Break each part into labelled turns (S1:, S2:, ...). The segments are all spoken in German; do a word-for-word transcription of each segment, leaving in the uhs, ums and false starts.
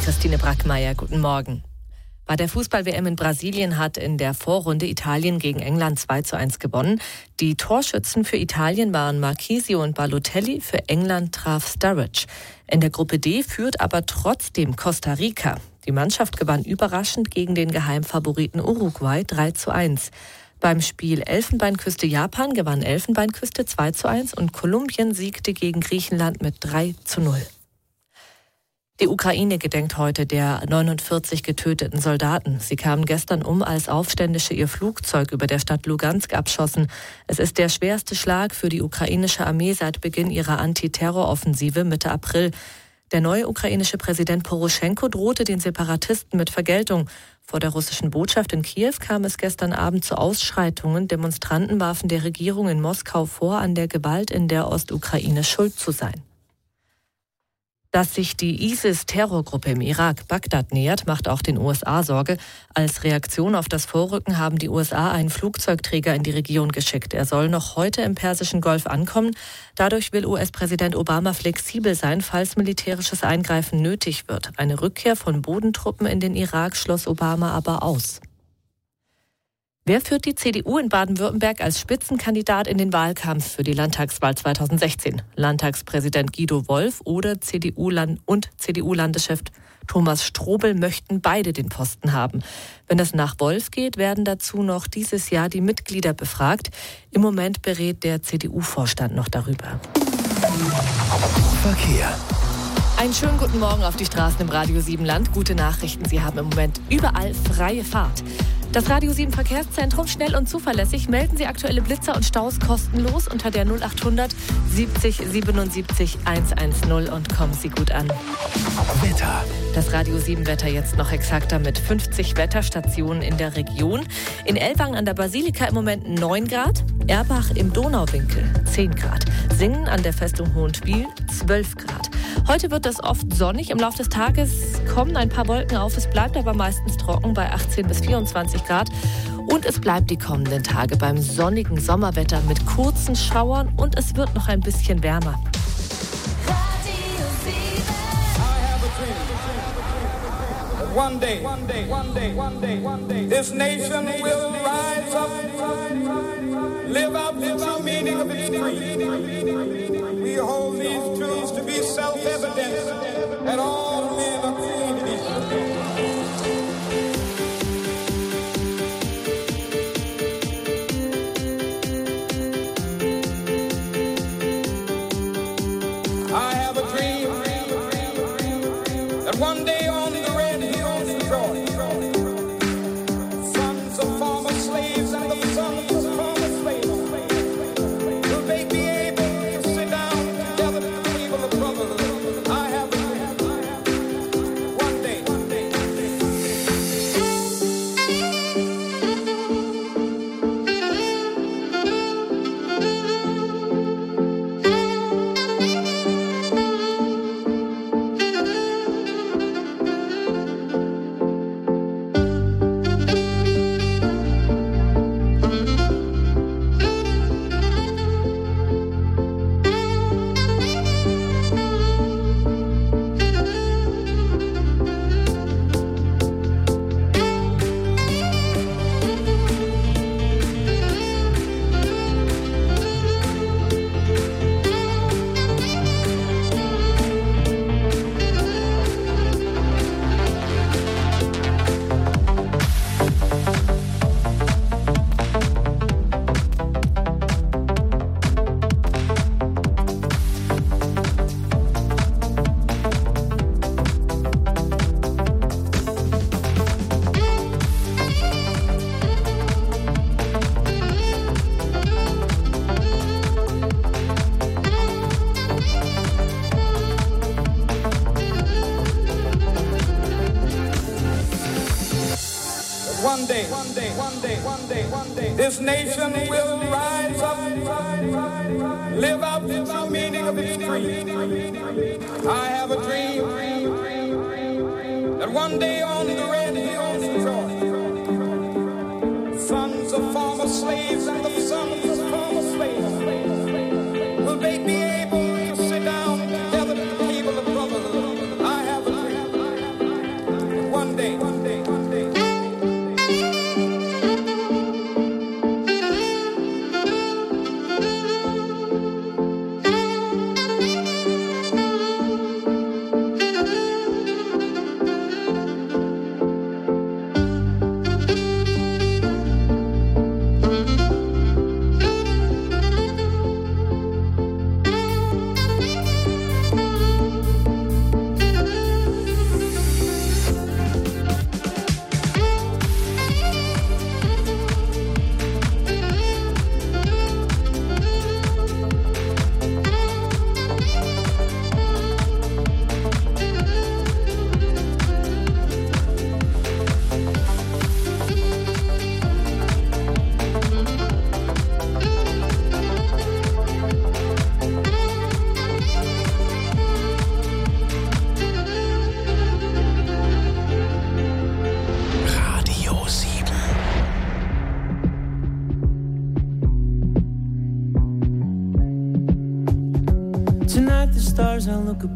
S1: Christine Brackmeier, guten Morgen. Bei der Fußball-W M in Brasilien hat in der Vorrunde Italien gegen England zwei zu eins gewonnen. Die Torschützen für Italien waren Marchisio und Balotelli, für England traf Sturridge. In der Gruppe D führt aber trotzdem Costa Rica. Die Mannschaft gewann überraschend gegen den Geheimfavoriten Uruguay drei zu eins. Beim Spiel Elfenbeinküste-Japan gewann Elfenbeinküste zwei zu eins und Kolumbien siegte gegen Griechenland mit drei zu null. Die Ukraine gedenkt heute der neunundvierzig getöteten Soldaten. Sie kamen gestern um, als Aufständische ihr Flugzeug über der Stadt Lugansk abschossen. Es ist der schwerste Schlag für die ukrainische Armee seit Beginn ihrer Antiterroroffensive Mitte April. Der neue ukrainische Präsident Poroschenko drohte den Separatisten mit Vergeltung. Vor der russischen Botschaft in Kiew kam es gestern Abend zu Ausschreitungen. Demonstranten warfen der Regierung in Moskau vor, an der Gewalt in der Ostukraine schuld zu sein. Dass sich die ISIS-Terrorgruppe im Irak Bagdad nähert, macht auch den U S A Sorge. Als Reaktion auf das Vorrücken haben die U S A einen Flugzeugträger in die Region geschickt. Er soll noch heute im Persischen Golf ankommen. Dadurch will U S-Präsident Obama flexibel sein, falls militärisches Eingreifen nötig wird. Eine Rückkehr von Bodentruppen in den Irak schloss Obama aber aus. Wer führt die C D U in Baden-Württemberg als Spitzenkandidat in den Wahlkampf für die Landtagswahl zweitausendsechzehn? Landtagspräsident Guido Wolf oder C D U-Land- und C D U-Landeschef Thomas Strobel möchten beide den Posten haben. Wenn es nach Wolf geht, werden dazu noch dieses Jahr die Mitglieder befragt. Im Moment berät der C D U-Vorstand noch darüber.
S2: Verkehr.
S1: Einen schönen guten Morgen auf die Straßen im Radio sieben Land. Gute Nachrichten, Sie haben im Moment überall freie Fahrt. Das Radio sieben Verkehrszentrum, schnell und zuverlässig. Melden Sie aktuelle Blitzer und Staus kostenlos unter der null achthundert siebzig siebenundsiebzig hundertzehn und kommen Sie gut an.
S2: Wetter.
S1: Das Radio sieben Wetter jetzt noch exakter mit fünfzig Wetterstationen in der Region. In Ellwangen an der Basilika im Moment neun Grad, Erbach im Donauwinkel zehn Grad, Singen an der Festung Hohenschwil zwölf Grad. Heute wird es oft sonnig. Im Laufe des Tages kommen ein paar Wolken auf. Es bleibt aber meistens trocken bei achtzehn bis vierundzwanzig Grad. Und es bleibt die kommenden Tage beim sonnigen Sommerwetter mit kurzen Schauern und es wird noch ein bisschen wärmer.
S3: One day, one day, one day, one day, one day, this nation will rise up, live out the true meaning of its creed. We hold these truths to be self-evident that all men are created equal. I have a dream that one day on the red hills of Georgia, sons of former slaves and the sons of former slaves will they be able to sit down together at the table of brotherhood. I have a dream. One day, one day, one day. One day, one day, one day, one day, one day, this nation will rise up, live out the true meaning of its creed. I have a dream that one day on the red hills of Georgia, sons of former slaves and the sons of former slaves will they be able to sit down together at the table of brotherhood. I have a dream.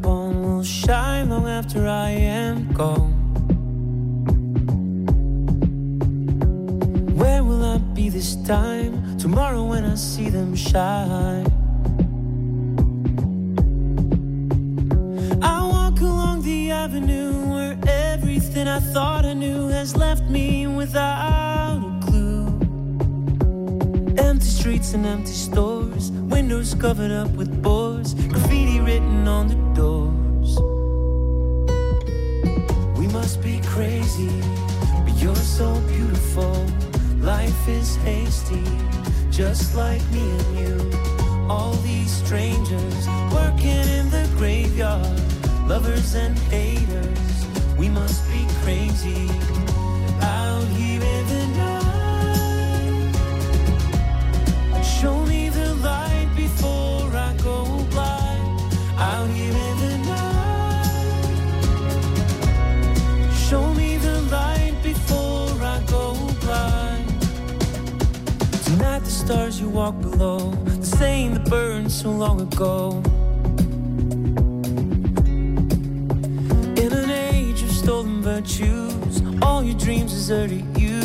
S2: backbone will shine long after I am gone. Where will I be this time? Tomorrow when I see them shine. I walk along the avenue where everything I thought I knew has left me without a clue. Empty streets and empty stores, windows covered up with boards, graffiti written on the doors. We must be crazy, but you're so beautiful. Life is hasty, just like me and you. All these strangers working in the graveyard, lovers and haters. We must be crazy out here in the night. Show me the light before I go blind. Out here in the night. Show me the light before I go blind. Tonight the stars you walk below, the same that burned so long ago. In an age of stolen virtues, all your dreams deserted you.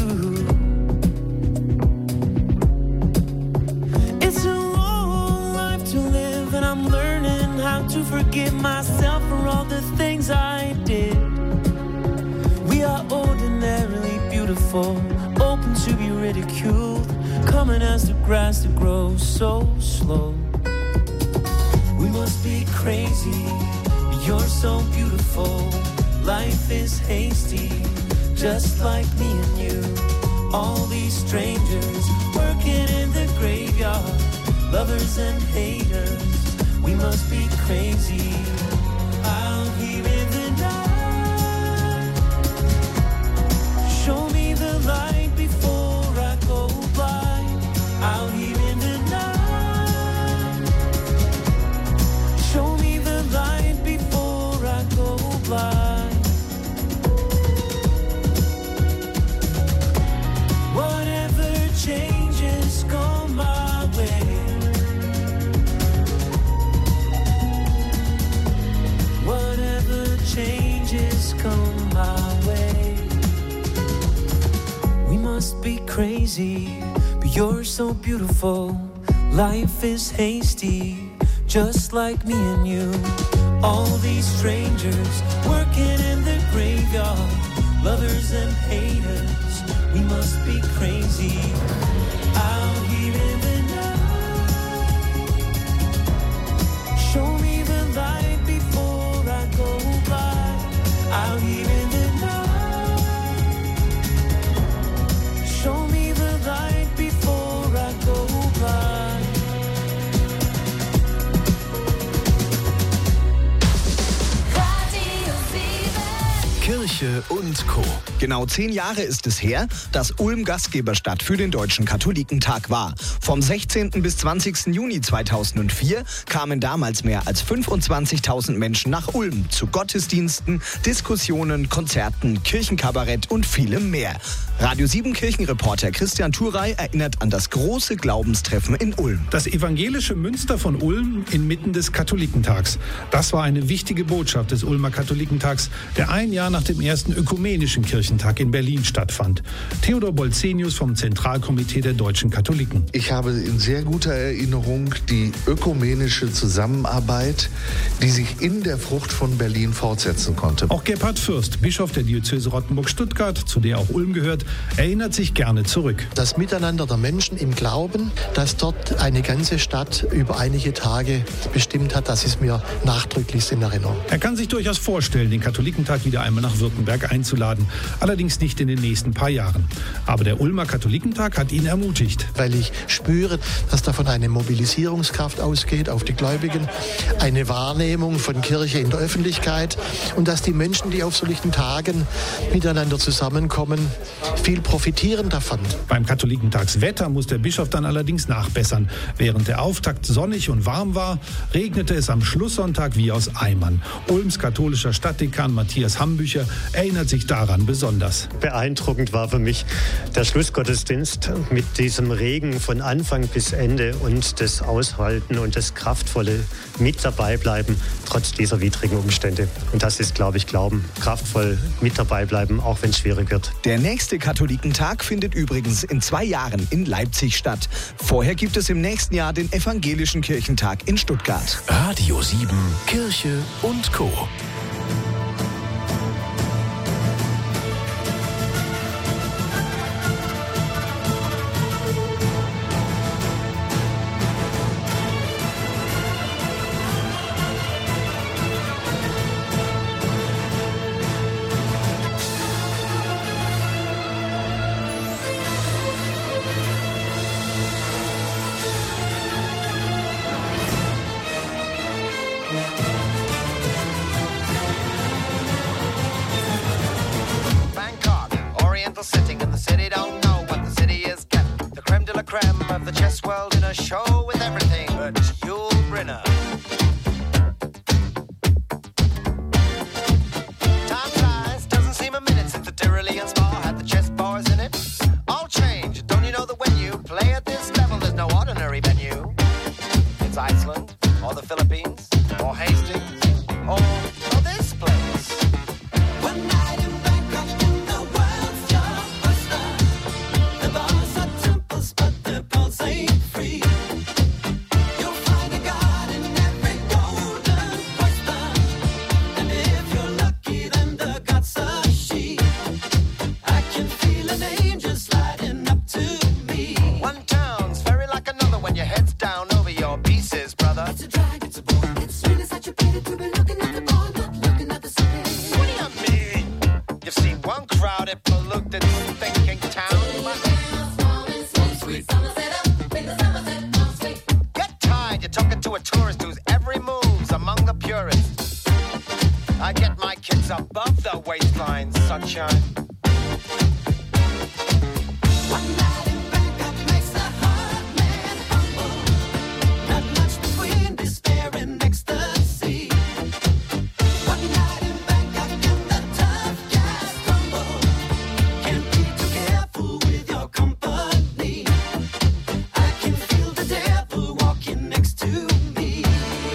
S2: It's a long life to live, and I'm learning how to forgive myself for all the things I did. We are ordinarily beautiful, open to be ridiculed, coming as the grass that grows so slow. We must be crazy, but you're so beautiful. Life is hasty, just like me and you. All these strangers working in the graveyard, lovers and haters. We must be crazy out here in the night. Show me the light before I go blind. Out here in the night. Show me the light before I go blind. Whatever changes come my way. Whatever changes come my way. We must be crazy, but you're so beautiful. Life is hasty, just like me and you. All these strangers working in the graveyard, lovers and haters. We must be crazy out here in the night. Show me the light before I go blind. Out here in the night. Show me the light before I go blind.
S4: Radio sieben.
S5: Kirche und Co. Genau zehn Jahre ist es her, dass Ulm Gastgeberstadt für den Deutschen Katholikentag war. Vom sechzehnten bis zwanzigsten Juni zweitausendvier kamen damals mehr als fünfundzwanzigtausend Menschen nach Ulm zu Gottesdiensten, Diskussionen, Konzerten, Kirchenkabarett und vielem mehr. Radio sieben Kirchenreporter Christian Thurey erinnert an das große Glaubenstreffen in Ulm.
S6: Das evangelische Münster von Ulm inmitten des Katholikentags. Das war eine wichtige Botschaft des Ulmer Katholikentags, der ein Jahr nach dem ersten ökumenischen Kirchentag in Berlin stattfand. Theodor Bolzenius vom Zentralkomitee der deutschen Katholiken.
S7: Ich habe in sehr guter Erinnerung die ökumenische Zusammenarbeit, die sich in der Frucht von Berlin fortsetzen konnte.
S6: Auch Gebhard Fürst, Bischof der Diözese Rottenburg-Stuttgart, zu der auch Ulm gehört, erinnert sich gerne zurück.
S8: Das Miteinander der Menschen im Glauben, das dort eine ganze Stadt über einige Tage bestimmt hat, das ist mir nachdrücklich in Erinnerung.
S6: Er kann sich durchaus vorstellen, den Katholikentag wieder einmal nach Württemberg einzuladen. Allerdings nicht in den nächsten paar Jahren. Aber der Ulmer Katholikentag hat ihn ermutigt.
S8: Weil ich spüre, dass davon eine Mobilisierungskraft ausgeht auf die Gläubigen, eine Wahrnehmung von Kirche in der Öffentlichkeit und dass die Menschen, die auf solchen Tagen miteinander zusammenkommen, viel profitieren davon.
S6: Beim Katholikentagswetter muss der Bischof dann allerdings nachbessern. Während der Auftakt sonnig und warm war, regnete es am Schlusssonntag wie aus Eimern. Ulms katholischer Stadtdekan Matthias Hambücher erinnert sich daran besonders.
S4: Beeindruckend war für mich der Schlussgottesdienst mit diesem Regen von Anfang bis Ende und das Aushalten und das kraftvolle mit dabei bleiben, trotz dieser widrigen Umstände. Und das ist, glaube ich, Glauben. Kraftvoll mit dabei bleiben, auch wenn es schwierig wird.
S5: Der nächste Katholikentag findet übrigens in zwei Jahren in Leipzig statt. Vorher gibt es im nächsten Jahr den Evangelischen Kirchentag in Stuttgart.
S9: Radio sieben, Kirche und Co.
S10: Sitting in the city, don't know what the city is kept. The creme de la creme of the chess world in a show with everything but Yul Brynner. Time flies, doesn't seem a minute since the Tyrolean Spa had the chess bars in it. All change, don't you know that when you play at this level, there's no ordinary venue? It's Iceland, or the Philippines, or Hastings, or, or this place. One night in Bangkok in the world's your oyster. The bars are temples, but the pulse ain't free. You'll find a god in every golden oyster. And if you're lucky, then the god's a she. I can feel an angel sliding up to me. One town's very like another when your head's down over your pieces, brother. It's a drag, it's a bore. It's really such a pity to be looking at the ball, not looking at the city. What do you mean? You've seen one crowded, polluted, thinking town. Get tired, you're talking to a tourist whose every move's among the purists. I get my kids above the waistline, sunshine. One night in Bangkok makes the heart man humble. Not much between despair and ecstasy. One night in Bangkok and the tough guys tumble. Can't be too careful with your company. I can feel the devil walking next to me.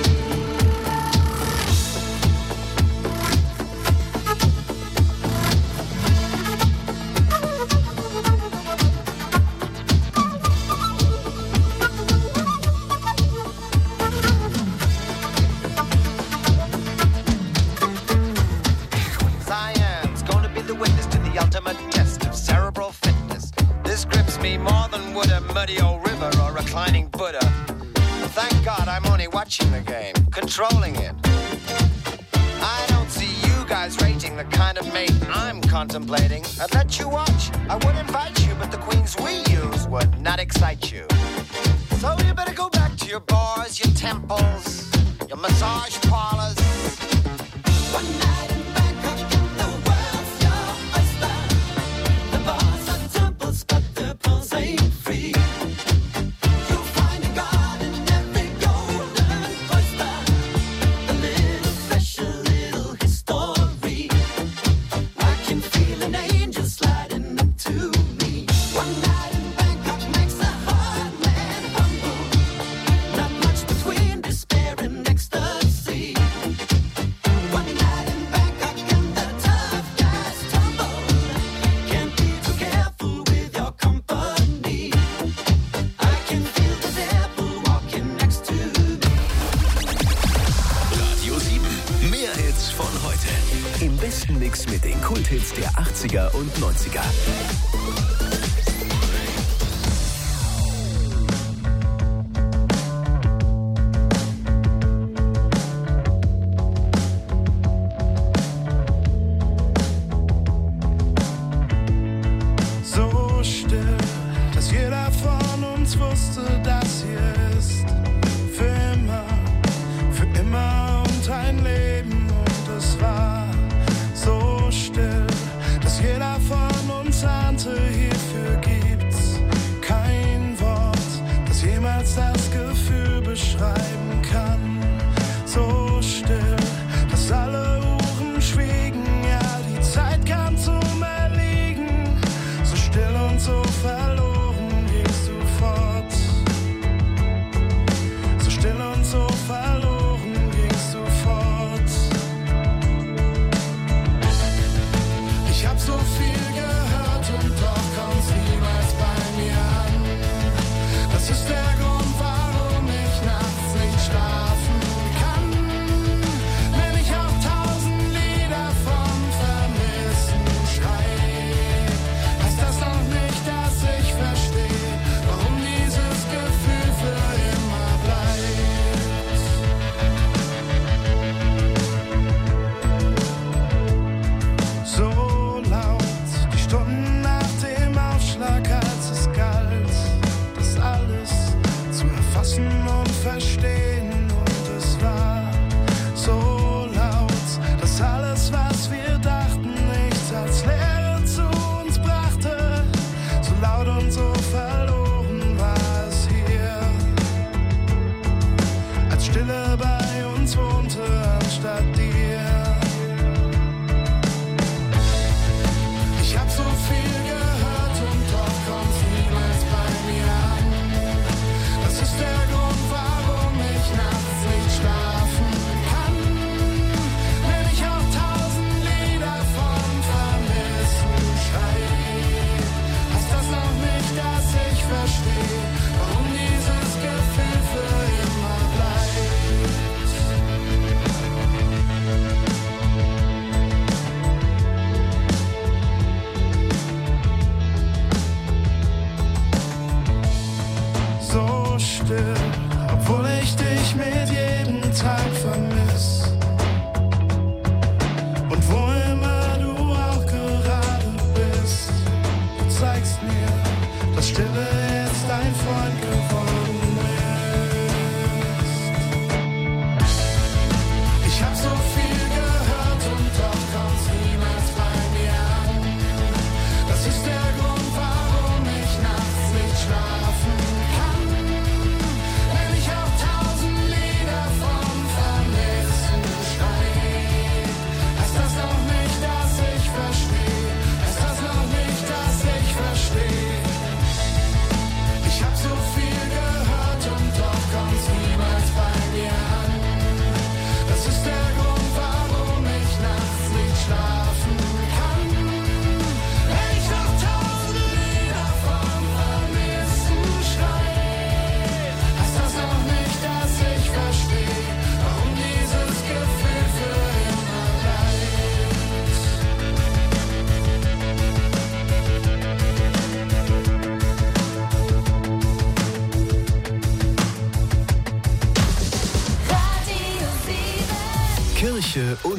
S10: Science gonna be the witness to the ultimate test of cerebral fitness. This grips me more than would a muddy old river or reclining Buddha. Thank God I'm only watching the game, controlling it. I don't see you guys rating the kind of mate I'm contemplating. I'd let you watch, I would invite you, but the queens we use would not excite you. So you better go back to your bars, your temples, your massage parlors. One night in Bangkok and the world's your oyster. The bars are temples, but the pulse ain't free. You'll find a god in every golden oyster. A little special little history. I can feel an angel sliding up to me. One night in Bangkok makes a hard man humble. Not much between despair and ecstasy. One night in Bangkok and the tough guys tumble. Can't be too careful with your company. I can feel the devil walking next to me.
S9: Radio sieben, mehr Hits von heute. Im besten Mix mit den Kulthits der achtziger und neunziger.
S2: So still, dass jeder von uns wusste, das hier ist für immer, für immer und ein Leben. Und es war so still, dass jeder von uns ahnte, hier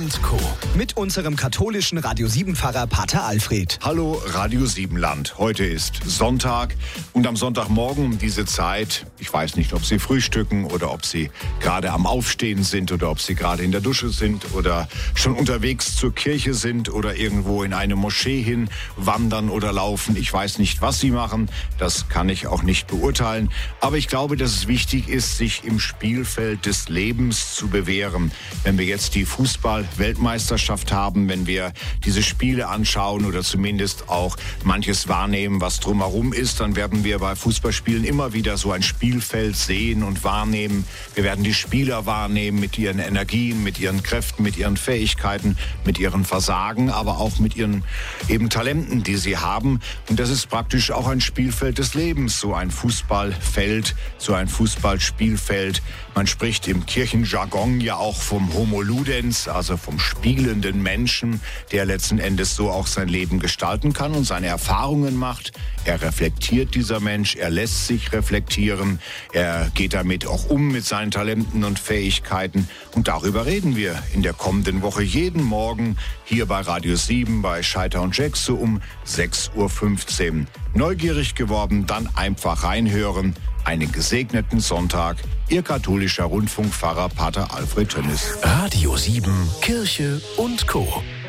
S9: und Co.
S5: Mit unserem katholischen Radio sieben Pfarrer Pater Alfred.
S11: Hallo Radio sieben Land. Heute ist Sonntag und am Sonntagmorgen um diese Zeit, ich weiß nicht, ob Sie frühstücken oder ob Sie gerade am Aufstehen sind oder ob Sie gerade in der Dusche sind oder schon unterwegs zur Kirche sind oder irgendwo in eine Moschee hin wandern oder laufen. Ich weiß nicht, was Sie machen. Das kann ich auch nicht beurteilen. Aber ich glaube, dass es wichtig ist, sich im Spielfeld des Lebens zu bewähren. Wenn wir jetzt die Fußball-Weltmeisterschaft haben, wenn wir diese Spiele anschauen oder zumindest auch manches wahrnehmen, was drumherum ist, dann werden wir bei Fußballspielen immer wieder so ein Spielfeld sehen und wahrnehmen. Wir werden die Spieler wahrnehmen mit ihren Energien, mit ihren Kräften, mit ihren Fähigkeiten, mit ihren Versagen, aber auch mit ihren eben Talenten, die sie haben. Und das ist praktisch auch ein Spielfeld des Lebens, so ein Fußballfeld, so ein Fußballspielfeld. Man spricht im Kirchenjargon ja auch vom Homo Ludens, also vom spielenden Menschen, der letzten Endes so auch sein Leben gestalten kann und seine Erfahrungen macht. Er reflektiert, dieser Mensch, er lässt sich reflektieren, er geht damit auch um mit seinen Talenten und Fähigkeiten. Und darüber reden wir in der kommenden Woche jeden Morgen hier bei Radio sieben bei Scheiter und Jack so um sechs Uhr fünfzehn. Neugierig geworden, dann einfach reinhören. Einen gesegneten Sonntag. Ihr katholischer Rundfunkpfarrer Pater Alfred Tönnis.
S9: Radio sieben, Kirche und Co.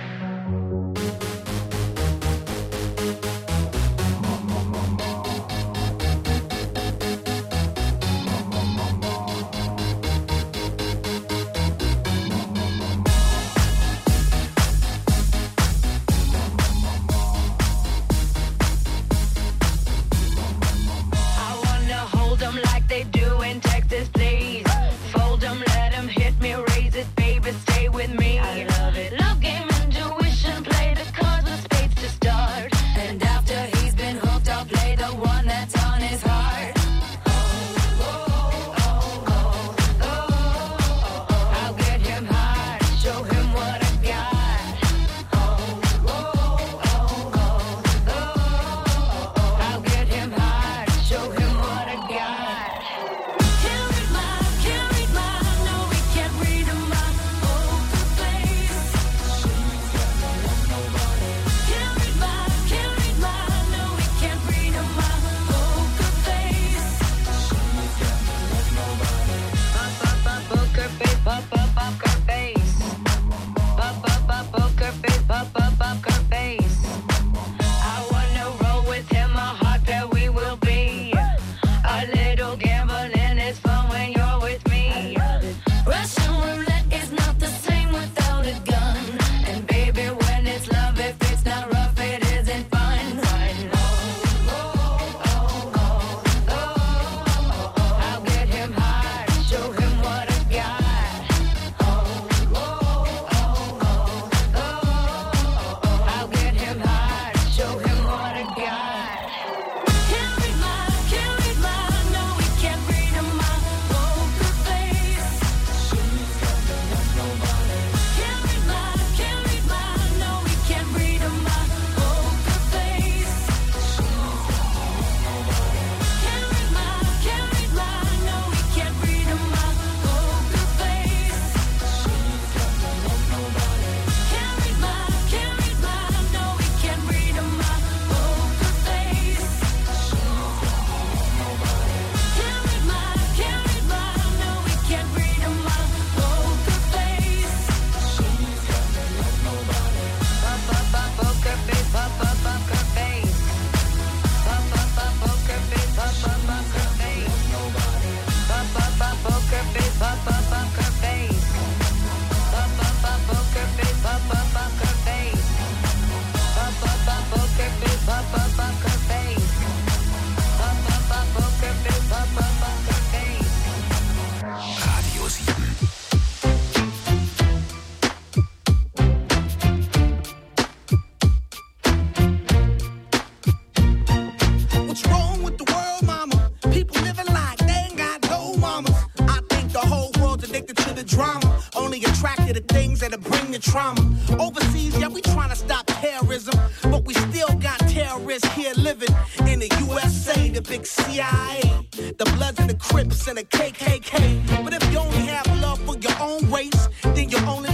S3: Trauma. Overseas, yeah, we trying to stop terrorism, but we still got terrorists here living in the U S A, the big C I A, the Bloods and the Crips and the K K K. But if you only have love for your own race, then you only leave space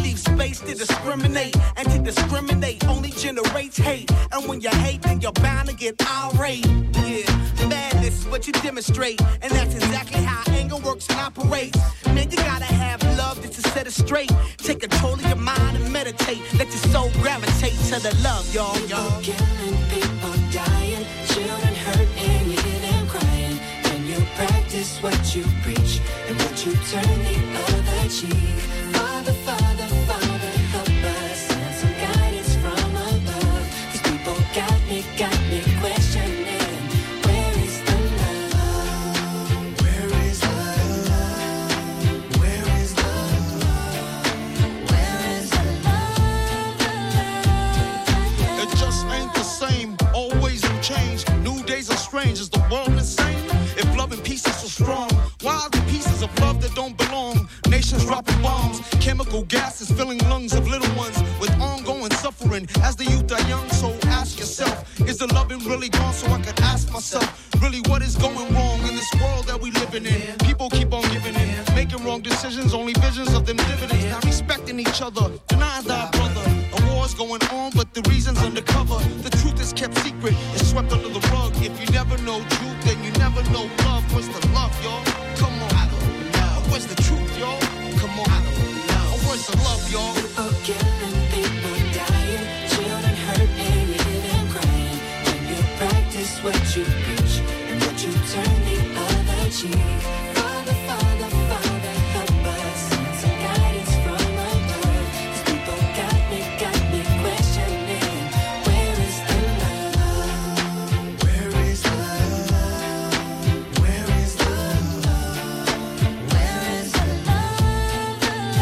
S3: place to discriminate, and to discriminate only generates hate. And when you hate, then you're bound to get irate. Yeah, madness is what you demonstrate, and that's exactly how anger works and operates. Man, you gotta have love just to set it straight. Take control of your mind and meditate. Let your soul gravitate to the love, y'all, y'all.
S2: People killing, people dying, children hurt and you hear them crying. When you practice what you preach and what you turn the other cheek. Father, Father, Father, help us. Send some guidance from above. These people got me, got me questioning. Where is the love? Where is the love? Where is the love? Where is the love? The love?
S3: It just ain't the same. Always will change. New days are strange. Is the world insane? If love and peace is so strong, why are the pieces of love that don't belong? Nations dropping bombs, chemical gases filling lungs of little ones with ongoing suffering. As the youth are young, so ask yourself, is the loving really gone? So I could ask myself, really what is going wrong in this world that we living in? People keep on giving in, making wrong decisions, only visions of them dividends. Not respecting each other, denying thy brother. A war's going on, but the reason's undercover. The truth is kept secret, it's swept under the rug. If you never know truth, then you never know love. What's the love, y'all? Come on, I don't know. Where's the truth, y'all? Come on, I don't know. Where's the love, y'all?
S2: People killing, people dying, children hurt and you hear them crying. When you practice what you preach and what you turn the other cheek. Father, Father, Father, help us. Send some guidance from above. These people got me, got me questioning. Where is the love? Where is the love? Where is the love? Where is the love?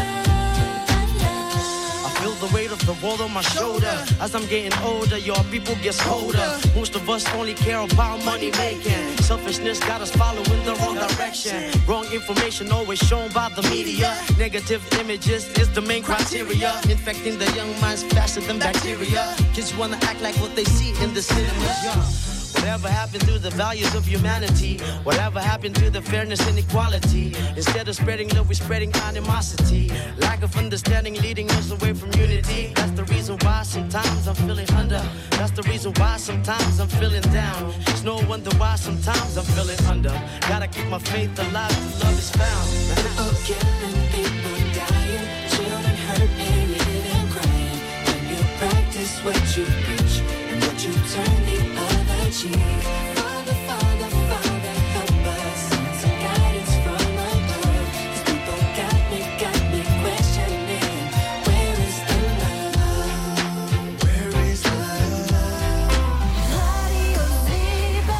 S3: I feel the weight of the world on my shoulder. As I'm getting older, your people get colder. Most of us only care about money making. Selfishness got us following the wrong direction. Wrong information always shown by the media. Negative images is the main criteria. Infecting the young minds faster than bacteria. Kids wanna act like what they see in the cinemas. Yeah. Whatever happened to the values of humanity? Whatever happened to the fairness and equality? Instead of spreading love, we're spreading animosity. Lack of understanding leading us away from unity. That's the reason why sometimes I'm feeling under. That's the reason why sometimes I'm feeling down. It's no wonder why sometimes I'm feeling under. Gotta keep my faith alive till love is found.
S2: People killing, people dying, children hurt and you hear them crying. When you practice what you preach and what you turn the other cheek. Father, Father, Father, help us. Send some guidance from above. These people got me, got me questioning. Where is the love? Where is the love? Radio Zebra.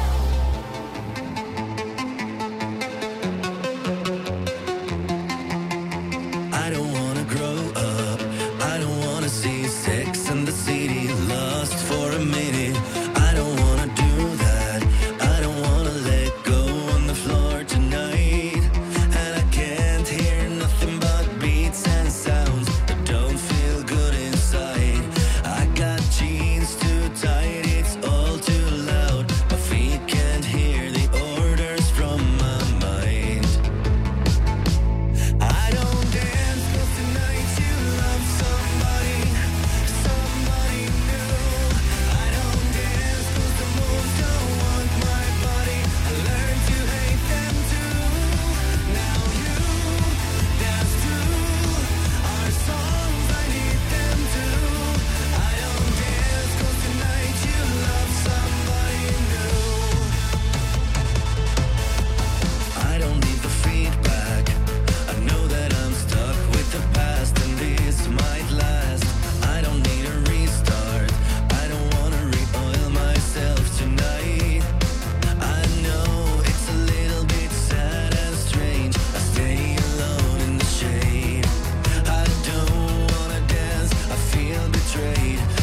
S12: I don't wanna grow up. I don't wanna see Sex and the City lost for a minute. I don't wanna do that. I don't wanna let go on the floor tonight. And I can't hear nothing but beats and sounds that don't feel good inside. I got jeans too tight, it's all too loud. My feet can't hear the orders from my mind. I don't dance 'cause tonight you love somebody, somebody new. I don't dance 'cause the moves don't want my body. I learned to hate them too. Now you dance too. Our songs, I need them too. I don't dance 'cause tonight you love somebody new. I don't need the feedback. I know that I'm stuck with the past and this might last. I don't need a restart. I don't wanna re-oil myself tonight. I know it's a little bit sad and strange. I stay alone in the shade. I don't wanna dance, I feel betrayed.